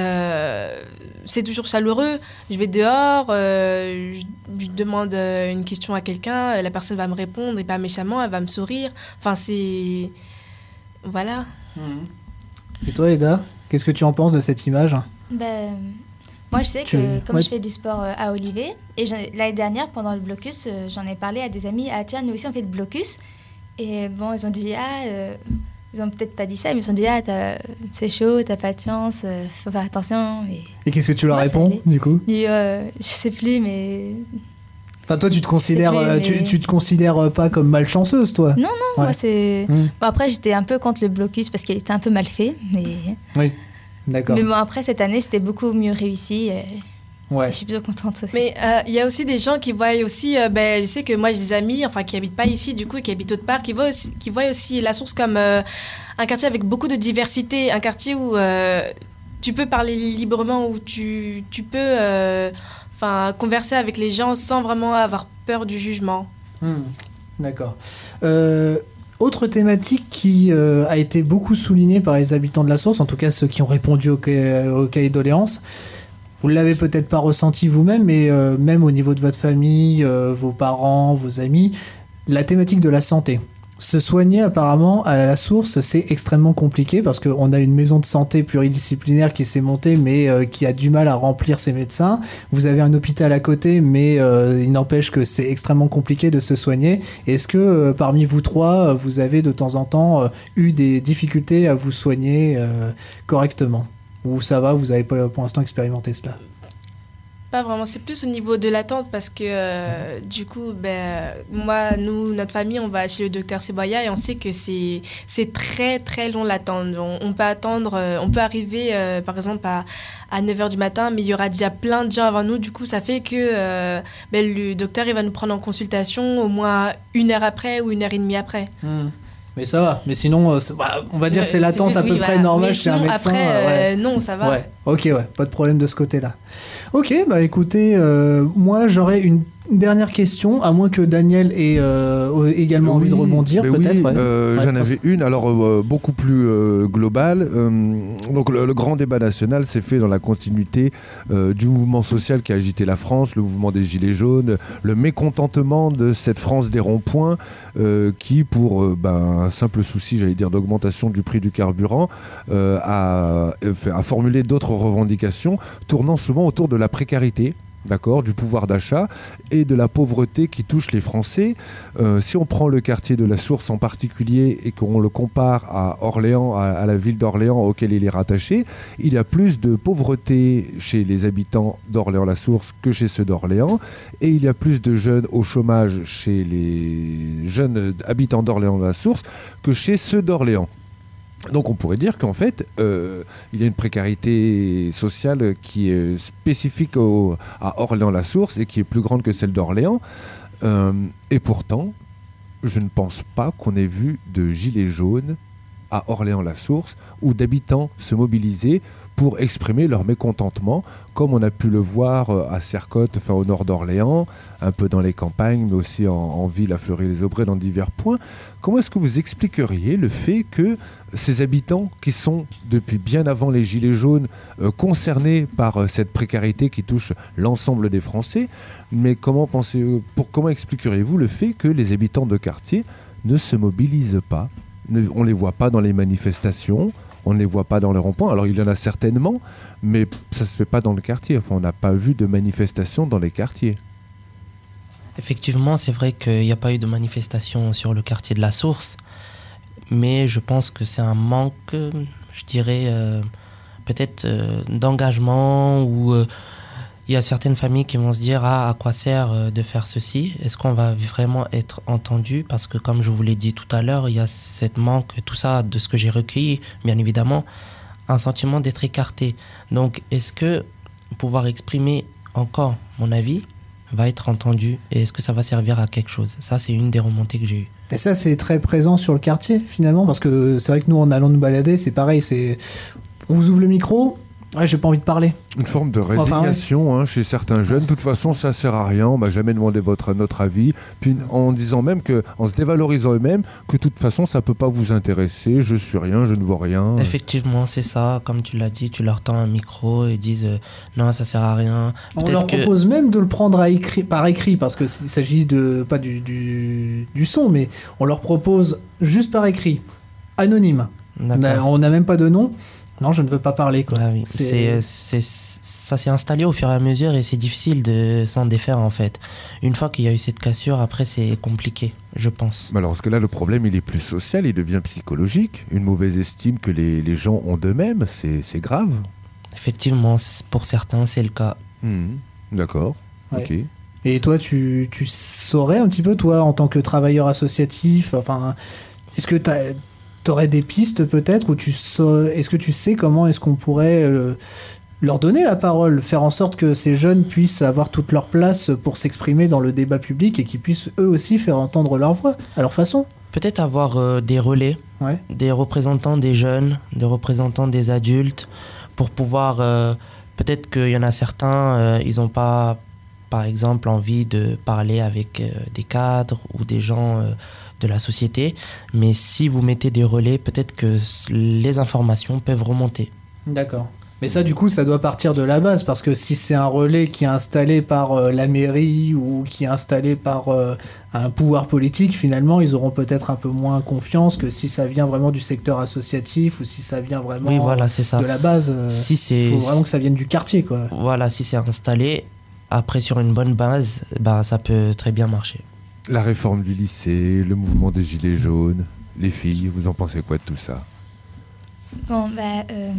euh, c'est toujours chaleureux. Je vais dehors, euh, je, je demande une question à quelqu'un, la personne va me répondre et pas méchamment, elle va me sourire. Enfin, c'est... Voilà. Et toi, Eda, qu'est-ce que tu en penses de cette image ? Ben, moi, je sais Tu- que comme ouais. je fais du sport euh, à Olivet, et j'en- l'année dernière, pendant le blocus, euh, j'en ai parlé à des amis. Ah tiens, nous aussi, on fait le blocus. Et bon, ils ont dit, ah... euh, ils ont peut-être pas dit ça, mais ils ont dit, ah, t'as- c'est chaud, t'as pas de chance, euh, faut faire attention. Et... Et qu'est-ce que tu leur Moi, ça réponds, allait. du coup ? Et, euh, je sais plus, mais... Enfin, toi, tu te considères, plus, euh, tu, mais- tu te considères pas comme malchanceuse, toi ? Non, non, Ouais. moi, c'est... Mmh. Bon, après, j'étais un peu contre le blocus parce qu'il était un peu mal fait, mais... Oui, d'accord. Mais bon, après, cette année, c'était beaucoup mieux réussi. et Ouais. Je suis plutôt contente aussi. Mais euh, il y a aussi des gens qui voient aussi, euh, ben, je sais que moi j'ai des amis, enfin qui habitent pas ici du coup, qui habitent autre part, qui voient aussi, qui voient aussi la source comme euh, un quartier avec beaucoup de diversité, un quartier où euh, tu peux parler librement, où tu, tu peux euh, enfin, converser avec les gens sans vraiment avoir peur du jugement. Hmm, d'accord. Euh, autre thématique qui euh, a été beaucoup soulignée par les habitants de la source, en tout cas ceux qui ont répondu au, ca- au cahier de doléances. Vous ne l'avez peut-être pas ressenti vous-même, mais euh, même au niveau de votre famille, euh, vos parents, vos amis, la thématique de la santé. Se soigner apparemment à la source, c'est extrêmement compliqué parce qu'on a une maison de santé pluridisciplinaire qui s'est montée mais euh, qui a du mal à remplir ses médecins. Vous avez un hôpital à côté mais euh, il n'empêche que c'est extrêmement compliqué de se soigner. Est-ce que euh, parmi vous trois, vous avez de temps en temps euh, eu des difficultés à vous soigner euh, correctement ? Ou ça va, vous n'avez pas pour l'instant expérimenté cela ? Pas vraiment, c'est plus au niveau de l'attente parce que euh, du coup, ben, moi, nous, notre famille, on va chez le docteur Seboya et on sait que c'est, c'est très très long l'attente. On, on peut attendre, euh, on peut arriver euh, par exemple à, à neuf heures du matin, mais il y aura déjà plein de gens avant nous. Du coup, ça fait que euh, ben, le docteur il va nous prendre en consultation au moins une heure après ou une heure et demie après. Hmm. Mais ça va, mais sinon, euh, c'est- bah, on va dire que c'est Ouais, l'attente plus- à peu oui, près voilà. normale Mais chez un sinon, médecin. Après, euh, ouais. euh, non, ça va. Ouais, ok, ouais, pas de problème de ce côté-là. Ok, bah écoutez, euh, moi j'aurais une une dernière question, à moins que Daniel ait euh, également Oui, envie de rebondir, mais peut-être. oui, ouais. euh, Ouais, j'en parce- avais une, alors euh, beaucoup plus euh, globale. Euh, donc le, le grand débat national s'est fait dans la continuité euh, du mouvement social qui a agité la France, le mouvement des Gilets jaunes, le mécontentement de cette France des ronds-points euh, qui, pour euh, ben, un simple souci, j'allais dire, d'augmentation du prix du carburant, euh, a, a formulé d'autres revendications tournant souvent autour de la précarité. D'accord, du pouvoir d'achat et de la pauvreté qui touche les Français. Euh, si on prend le quartier de la Source en particulier et qu'on le compare à Orléans, à, à la ville d'Orléans auquel il est rattaché, il y a plus de pauvreté chez les habitants d'Orléans-la-Source que chez ceux d'Orléans, et il y a plus de jeunes au chômage chez les jeunes habitants d'Orléans-la-Source que chez ceux d'Orléans. Donc on pourrait dire qu'en fait, euh, il y a une précarité sociale qui est spécifique au, à Orléans-la-Source et qui est plus grande que celle d'Orléans. Euh, et pourtant, je ne pense pas qu'on ait vu de gilets jaunes à Orléans-la-Source ou d'habitants se mobiliser pour exprimer leur mécontentement, comme on a pu le voir à Sercotte, enfin au nord d'Orléans, un peu dans les campagnes, mais aussi en, en ville à Fleury-les-Aubrais, dans divers points. Comment est-ce que vous expliqueriez le fait que ces habitants, qui sont depuis bien avant les Gilets jaunes euh, concernés par euh, cette précarité qui touche l'ensemble des Français, mais comment, pensez, pour, comment expliqueriez-vous le fait que les habitants de quartier ne se mobilisent pas, ne, on ne les voit pas dans les manifestations, on ne les voit pas dans les ronds-points. Alors il y en a certainement, mais ça ne se fait pas dans le quartier. Enfin, on n'a pas vu de manifestations dans les quartiers. Effectivement, c'est vrai qu'il n'y a pas eu de manifestation sur le quartier de la Source, mais je pense que c'est un manque, euh, je dirais, euh, peut-être euh, d'engagement, ou euh, il y a certaines familles qui vont se dire « Ah, à quoi sert euh, de faire ceci ? Est-ce qu'on va vraiment être entendu ?» Parce que comme je vous l'ai dit tout à l'heure, il y a cette manque, tout ça, de ce que j'ai recueilli, bien évidemment, un sentiment d'être écarté. Donc, est-ce que pouvoir exprimer encore mon avis va être entendu, et est-ce que ça va servir à quelque chose? Ça, c'est une des remontées que j'ai eues. Et ça, c'est très présent sur le quartier, finalement, parce que c'est vrai que nous, en allant nous balader, c'est pareil, c'est... On vous ouvre le micro, ouais, j'ai pas envie de parler. Une forme de résignation enfin, ouais. hein, chez certains jeunes. De toute façon, ça sert à rien. On m'a jamais demandé votre, notre avis. Puis en disant même que, en se dévalorisant eux-mêmes, que de toute façon, ça peut pas vous intéresser. Je suis rien, je ne vois rien. Effectivement, c'est ça. Comme tu l'as dit, tu leur tends un micro et disent euh, non, ça sert à rien. On Peut-être leur que... propose même de le prendre à écrit, par écrit, parce qu'il s'agit de pas du, du, du son, mais on leur propose juste par écrit, anonyme. On a- on n'a même pas de nom. Non, je ne veux pas parler, quoi. Ah oui. C'est- C'est, c'est, ça s'est installé au fur et à mesure et c'est difficile de s'en défaire en fait. Une fois qu'il y a eu cette cassure, après c'est compliqué, je pense. Mais alors, parce que là, le problème, il est plus social, il devient psychologique. Une mauvaise estime que les, les gens ont d'eux-mêmes, c'est, c'est grave. Effectivement, c- pour certains, c'est le cas. Mhm. D'accord. Ouais. Ok. Et toi, tu, tu saurais un petit peu, toi, en tant que travailleur associatif, enfin, est-ce que tu aurais des pistes peut-être, ou tu sau- est-ce que tu sais comment est-ce qu'on pourrait euh, leur donner la parole, faire en sorte que ces jeunes puissent avoir toute leur place pour s'exprimer dans le débat public et qu'ils puissent eux aussi faire entendre leur voix à leur façon? Peut-être avoir euh, des relais, Ouais. des représentants des jeunes, des représentants des adultes, pour pouvoir... euh, peut-être qu'il y en a certains, euh, ils n'ont pas, par exemple, envie de parler avec euh, des cadres ou des gens euh, de la société, mais si vous mettez des relais, peut-être que s- les informations peuvent remonter. D'accord. Mais ça, du coup, ça doit partir de la base, parce que si c'est un relais qui est installé par euh, la mairie ou qui est installé par euh, un pouvoir politique, finalement, ils auront peut-être un peu moins confiance que si ça vient vraiment du secteur associatif ou si ça vient vraiment Oui, voilà, c'est ça. de la base. euh, Si Il c'est... faut vraiment que ça vienne du quartier, quoi. Voilà, si c'est installé, après sur une bonne base, bah, ça peut très bien marcher. La réforme du lycée, le mouvement des Gilets jaunes, les filles, vous en pensez quoi de tout ça? Bon, bah, euh,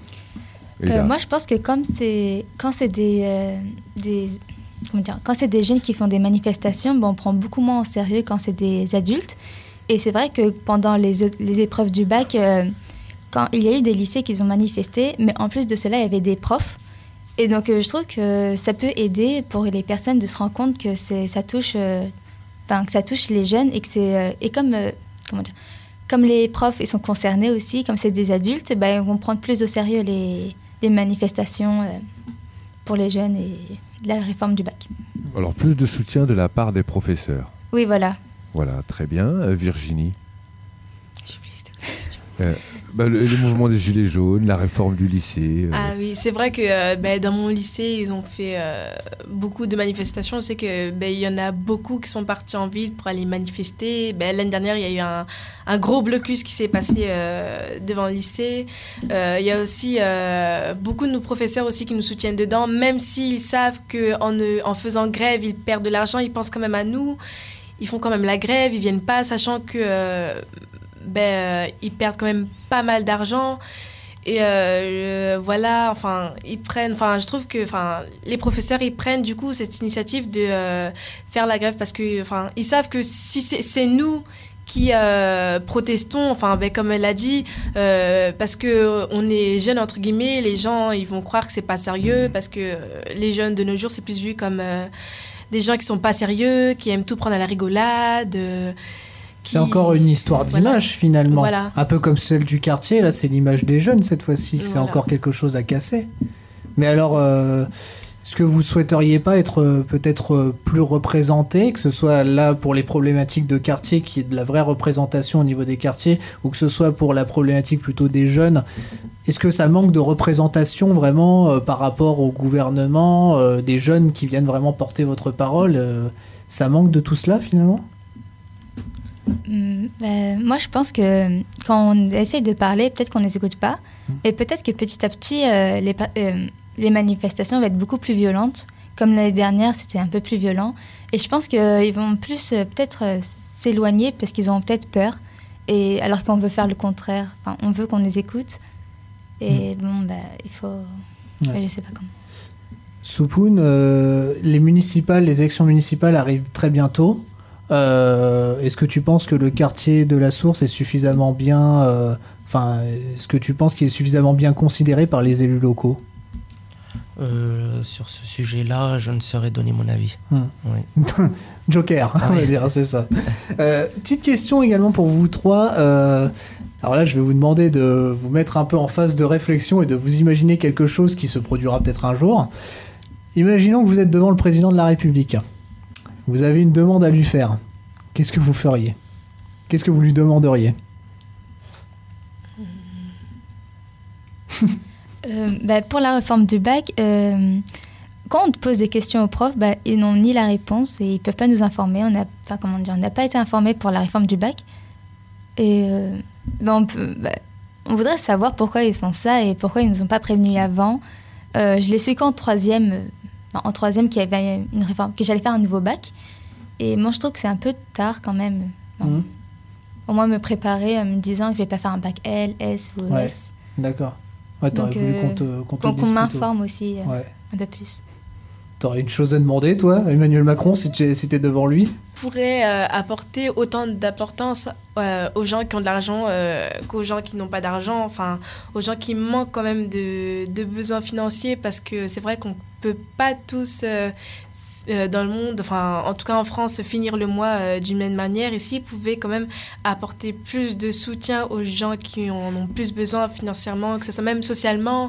Et euh, là, moi, je pense que comme c'est quand c'est des, euh, des comment dire, quand c'est des jeunes qui font des manifestations, bon, on prend beaucoup moins au sérieux quand c'est des adultes. Et c'est vrai que pendant les, é- les épreuves du bac, euh, quand il y a eu des lycées qui ont manifesté, mais en plus de cela, il y avait des profs. Et donc, euh, je trouve que ça peut aider pour les personnes de se rendre compte que c'est, ça touche, euh, enfin, que ça touche les jeunes et que c'est euh, et comme euh, comment dire, comme les profs ils sont concernés aussi, comme c'est des adultes, eh ben, ils vont prendre plus au sérieux les, les manifestations euh, pour les jeunes et la réforme du bac. Alors, plus de soutien de la part des professeurs. Oui, voilà. Voilà, très bien. Euh, Virginie. Euh, bah, le, le mouvement des Gilets jaunes, la réforme du lycée. Euh... Ah oui, c'est vrai que euh, bah, dans mon lycée, ils ont fait euh, beaucoup de manifestations. Je sais qu'il bah, y en a beaucoup qui sont partis en ville pour aller manifester. Bah, l'année dernière, il y a eu un, un gros blocus qui s'est passé euh, devant le lycée. Euh, il y a aussi euh, beaucoup de nos professeurs aussi qui nous soutiennent dedans. Même s'ils savent qu'en en faisant grève, ils perdent de l'argent, ils pensent quand même à nous. Ils font quand même la grève, ils viennent pas, sachant que... Euh, ben, euh, ils perdent quand même pas mal d'argent et euh, voilà, enfin ils prennent, enfin je trouve que enfin les professeurs ils prennent du coup cette initiative de euh, faire la grève parce que enfin ils savent que si c'est, c'est nous qui euh, protestons, enfin ben, comme elle a dit, euh, parce que on est jeunes entre guillemets, les gens ils vont croire que c'est pas sérieux parce que euh, les jeunes de nos jours c'est plus vu comme euh, des gens qui sont pas sérieux, qui aiment tout prendre à la rigolade. Euh, C'est encore une histoire d'image, voilà. Finalement. Voilà. Un peu comme celle du quartier, là, c'est l'image des jeunes cette fois-ci. Voilà. C'est encore quelque chose à casser. Mais alors, euh, est-ce que vous souhaiteriez pas être euh, peut-être euh, plus représenté, que ce soit là pour les problématiques de quartier, qui est de la vraie représentation au niveau des quartiers, ou que ce soit pour la problématique plutôt des jeunes? Est-ce que ça manque de représentation vraiment euh, par rapport au gouvernement, euh, des jeunes qui viennent vraiment porter votre parole euh, ça manque de tout cela finalement? Mmh, euh, moi, je pense que quand on essaye de parler, peut-être qu'on ne les écoute pas. Mmh. Et peut-être que petit à petit, euh, les, euh, les manifestations vont être beaucoup plus violentes. Comme l'année dernière, c'était un peu plus violent. Et je pense qu'ils vont plus euh, peut-être euh, s'éloigner parce qu'ils ont peut-être peur. Et, alors qu'on veut faire le contraire. Enfin, on veut qu'on les écoute. Et mmh. bon, bah, il faut... Ouais. Je ne sais pas comment. Soupoun, euh, les municipales, les élections municipales arrivent très bientôt. Euh, est-ce que tu penses que le quartier de la Source est suffisamment bien, enfin, euh, est-ce que tu penses qu'il est suffisamment bien considéré par les élus locaux? euh, Sur ce sujet-là, je ne saurais donner mon avis. Hum. Oui. Joker, ah, on va oui. dire, c'est ça. Euh, petite question également pour vous trois. Euh, alors là, je vais vous demander de vous mettre un peu en phase de réflexion et de vous imaginer quelque chose qui se produira peut-être un jour. Imaginons que vous êtes devant le président de la République. Vous avez une demande à lui faire. Qu'est-ce que vous feriez? Qu'est-ce que vous lui demanderiez? euh, bah, Pour la réforme du bac, euh, quand on te pose des questions aux profs, bah, ils n'ont ni la réponse et ils ne peuvent pas nous informer. On n'a enfin, comment dire, on n'a pas été informés pour la réforme du bac. Et euh, bah, on, peut, bah, on voudrait savoir pourquoi ils font ça et pourquoi ils ne nous ont pas prévenus avant. Euh, je l'ai su qu'en troisième... Euh, en troisième qu'il y avait une réforme, que j'allais faire un nouveau bac. Et moi, je trouve que c'est un peu tard quand même. Bon, mmh. Au moins me préparer en me disant que je ne vais pas faire un bac L, S ou ouais. S. D'accord. Ouais, t'aurais Donc, voulu euh, qu'on te, qu'on te qu'on, dise qu'on plutôt. m'informe aussi euh, ouais. un peu plus. T'aurais une chose à demander, toi, Emmanuel Macron, si tu si t'es devant lui? Pourrait euh, apporter autant d'importance euh, aux gens qui ont de l'argent euh, qu'aux gens qui n'ont pas d'argent, enfin aux gens qui manquent quand même de, de besoins financiers, parce que c'est vrai qu'on ne peut pas tous euh, euh, dans le monde, enfin en tout cas en France, finir le mois euh, d'une même manière. Et s'ils pouvaient quand même apporter plus de soutien aux gens qui en ont plus besoin financièrement, que ce soit même socialement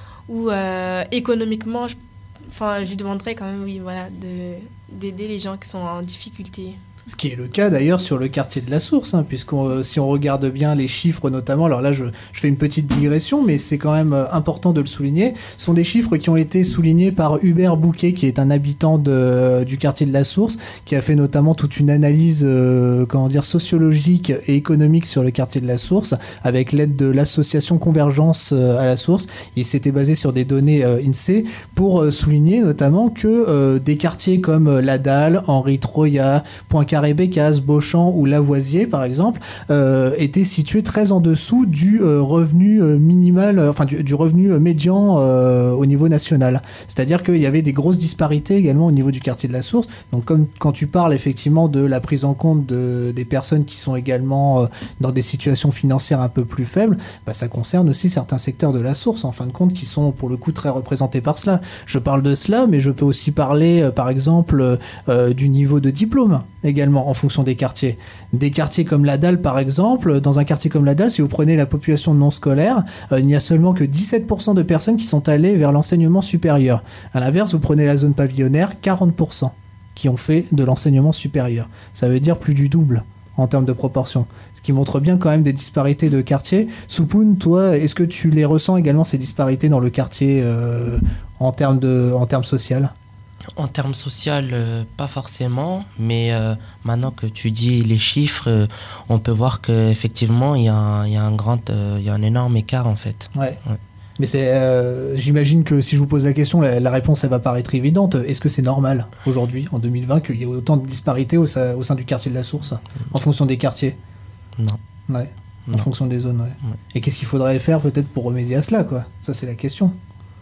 ou euh, économiquement, je Enfin, je lui demanderais quand même, oui, voilà, de, d'aider les gens qui sont en difficulté. Ce qui est le cas d'ailleurs sur le quartier de la Source, hein, puisqu'on euh, si on regarde bien les chiffres notamment, alors là je, je fais une petite digression, mais c'est quand même euh, important de le souligner, ce sont des chiffres qui ont été soulignés par Hubert Bouquet, qui est un habitant de, euh, du quartier de la Source, qui a fait notamment toute une analyse euh, comment dire, sociologique et économique sur le quartier de la Source, avec l'aide de l'association Convergence euh, à la Source. Il s'était basé sur des données euh, INSEE pour euh, souligner notamment que euh, des quartiers comme euh, La Dalle, Henri Troya, Poincaré, Bécasse, Beauchamp ou Lavoisier par exemple euh, étaient situés très en dessous du euh, revenu euh, minimal, euh, enfin du, du revenu euh, médian euh, au niveau national. C'est-à-dire qu'il y avait des grosses disparités également au niveau du quartier de la Source. Donc comme quand tu parles effectivement de la prise en compte de, des personnes qui sont également euh, dans des situations financières un peu plus faibles, bah, ça concerne aussi certains secteurs de la Source en fin de compte qui sont pour le coup très représentés par cela. Je parle de cela, mais je peux aussi parler euh, par exemple euh, du niveau de diplôme également en fonction des quartiers. Des quartiers comme La Dalle, par exemple, dans un quartier comme La Dalle, si vous prenez la population non scolaire, euh, il n'y a seulement que dix-sept pour cent de personnes qui sont allées vers l'enseignement supérieur. À l'inverse, vous prenez la zone pavillonnaire, quarante pour cent. qui ont fait de l'enseignement supérieur. Ça veut dire plus du double en termes de proportion. Ce qui montre bien quand même des disparités de quartier. Soupoun, toi, est-ce que tu les ressens également, ces disparités dans le quartier euh, en termes de, en termes social ? En termes social, euh, pas forcément, mais euh, maintenant que tu dis les chiffres, euh, on peut voir qu'effectivement, il y, y a un grand, euh, il y a un énorme écart en fait. Ouais. Ouais. Mais c'est, euh, j'imagine que si je vous pose la question, la, la réponse elle va paraître évidente. Est-ce que c'est normal aujourd'hui, en deux mille vingt, qu'il y ait autant de disparités au, sein- au sein du quartier de la Source, en fonction des quartiers ? Non. Ouais. En Non. fonction des zones, ouais. Ouais. Et qu'est-ce qu'il faudrait faire peut-être pour remédier à cela, quoi ? Ça, c'est la question.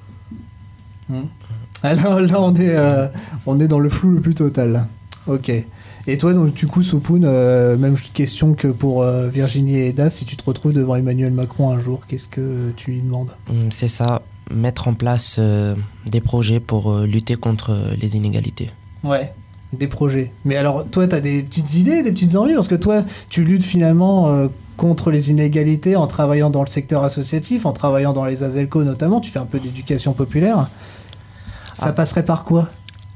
Hmm. Alors là, on est, euh, on est dans le flou le plus total. Ok. Et toi, donc, du coup, Soupoun, euh, même question que pour euh, Virginie et Eda, si tu te retrouves devant Emmanuel Macron un jour, qu'est-ce que tu lui demandes ? Hum, C'est ça, mettre en place euh, des projets pour euh, lutter contre euh, les inégalités. Ouais, des projets. Mais alors, toi, t'as des petites idées, des petites envies ? Parce que toi, tu luttes finalement euh, contre les inégalités en travaillant dans le secteur associatif, en travaillant dans les ASELCO notamment. Tu fais un peu d'éducation populaire. Ça Ah. passerait par quoi ?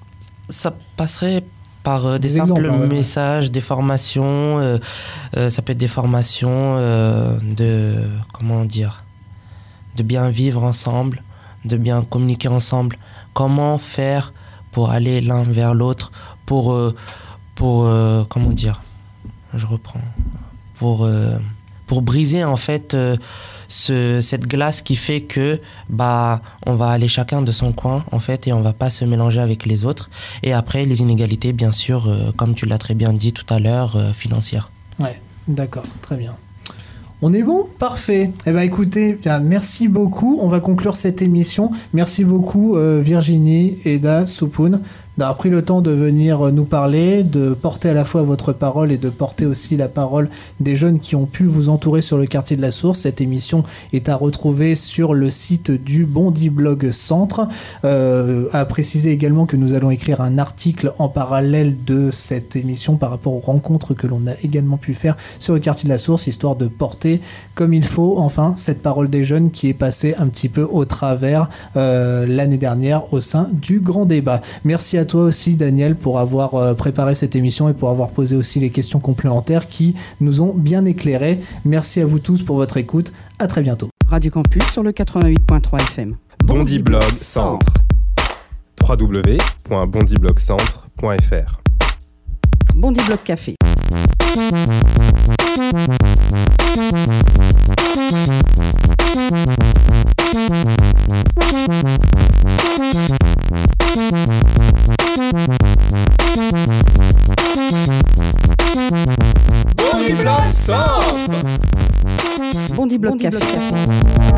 Ça passerait par euh, des, Des simples exemples, hein, ouais. messages, des formations. euh, euh, ça peut être des formations euh, de, comment dire, de bien vivre ensemble, de bien communiquer ensemble. Comment faire pour aller l'un vers l'autre, pour, euh, pour euh, comment dire, je reprends, pour, euh, pour briser en fait euh, ce, cette glace qui fait que bah on va aller chacun de son coin en fait et on va pas se mélanger avec les autres. Et après les inégalités bien sûr, euh, comme tu l'as très bien dit tout à l'heure, euh, financières. Ouais, d'accord, très bien. On est bon ? Parfait. Eh bien écoutez, bien, merci beaucoup. On va conclure cette émission. Merci beaucoup euh, Virginie, Eda, Soupoun, d'avoir pris le temps de venir nous parler, de porter à la fois votre parole et de porter aussi la parole des jeunes qui ont pu vous entourer sur le quartier de la Source. Cette émission est à retrouver sur le site du Bondy Blog Centre. Euh, à préciser également que nous allons écrire un article en parallèle de cette émission par rapport aux rencontres que l'on a également pu faire sur le quartier de la Source, histoire de porter comme il faut, enfin, cette parole des jeunes qui est passée un petit peu au travers euh, l'année dernière au sein du grand débat. Merci à toi aussi, Daniel, pour avoir euh, préparé cette émission et pour avoir posé aussi les questions complémentaires qui nous ont bien éclairés. Merci à vous tous pour votre écoute. À très bientôt. Radio Campus sur le quatre-vingt-huit point trois F M. Bondy Blog Centre. w w w point bondy blog centre point f r. Bondy Blog Café. Bondy Blog Centre. Bondy Blog Bondy Café. Blog Café.